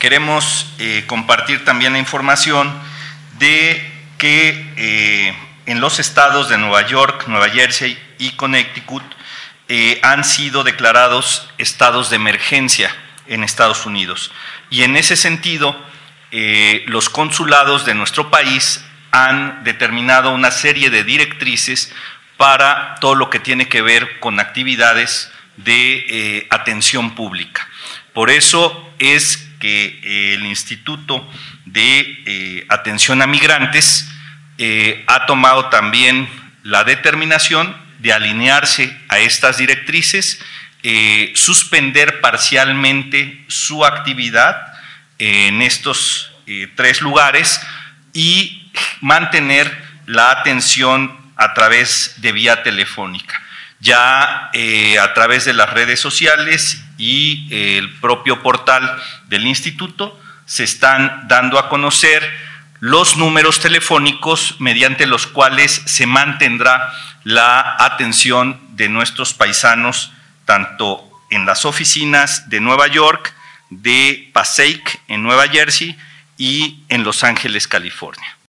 queremos compartir también la información de que en los estados de Nueva York, Nueva Jersey y Connecticut han sido declarados estados de emergencia en Estados Unidos. Y en ese sentido, los consulados de nuestro país han determinado una serie de directrices para todo lo que tiene que ver con actividades de atención pública. Por eso es que el Instituto de Atención a Migrantes ha tomado también la determinación de alinearse a estas directrices, suspender parcialmente su actividad en estos 3 lugares y mantener la atención a través de vía telefónica. Ya a través de las redes sociales y el propio portal del instituto se están dando a conocer los números telefónicos mediante los cuales se mantendrá la atención de nuestros paisanos tanto en las oficinas de Nueva York, de Passaic en Nueva Jersey y en Los Ángeles, California.